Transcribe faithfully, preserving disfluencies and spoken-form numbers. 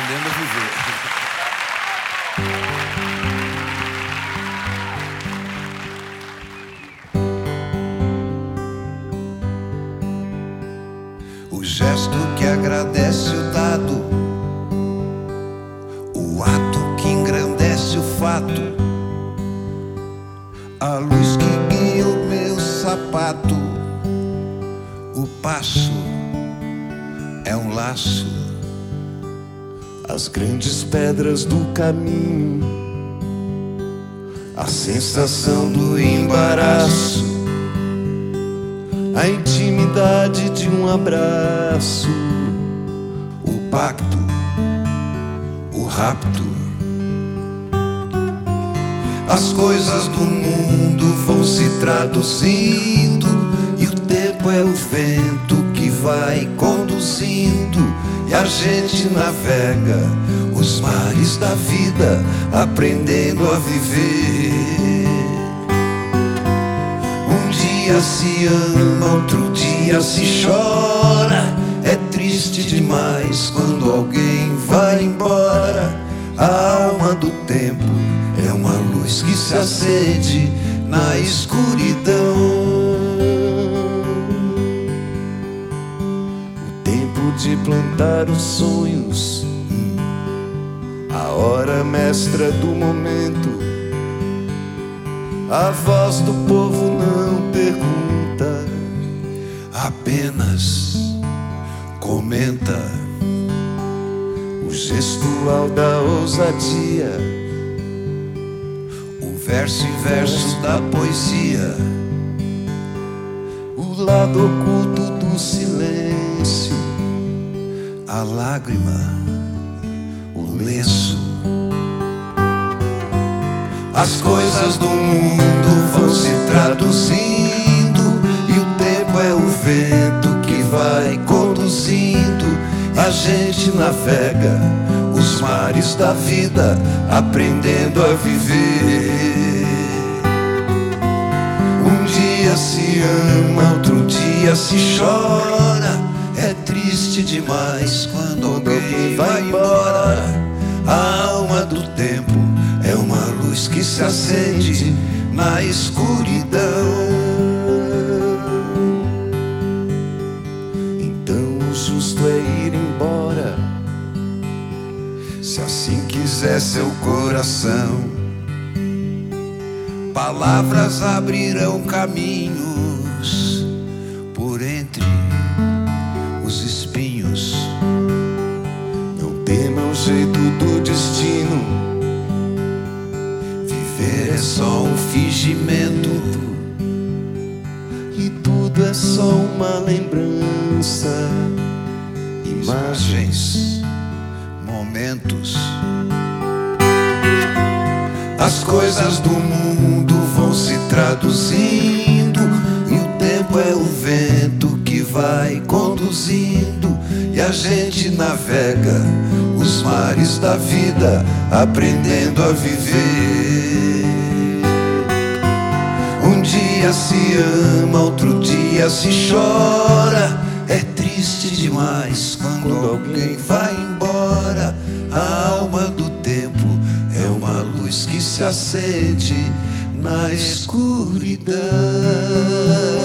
aprendendo a viver. O gesto que agradece o dado, o ato que engrandece o fato, a luz que guia o meu sapato, o passo é um laço, as grandes pedras do caminho, a sensação do embaraço, a intimidade de um abraço, o pacto, o rapto. As coisas do mundo vão se traduzindo e o tempo é o vento que vai conduzindo e a gente navega os mares da vida, aprendendo a viver. Um dia se ama, outro dia se chora. É triste demais quando alguém vai embora. A alma do tempo é uma luz que se acende na escuridão. O tempo de plantar os sonhos, a hora mestra do momento. A voz do povo não pergunta, apenas comenta. O gestual da ousadia, o verso e verso da poesia, o lado oculto do silêncio, a lágrima, o lenço. As coisas do mundo vão se traduzindo e o tempo é o vento que vai conduzindo. A gente navega os mares da vida, aprendendo a viver. Um dia se ama, outro dia se chora. É triste demais quando alguém vai embora. A alma do tempo é uma luz que se acende na escuridão. Então o justo é ir embora, se assim quiser seu coração. Palavras abrirão caminhos por entre os espinhos. Não tema o jeito do destino, viver é só um fingimento e tudo é só uma lembrança. Imagens, momentos. As coisas do mundo vão se traduzindo e o tempo é o vento que vai conduzindo e a gente navega os mares da vida, aprendendo a viver. Um dia se ama, outro dia se chora. É triste demais quando alguém vai embora. A alma do tempo é uma luz que se acende na escuridão.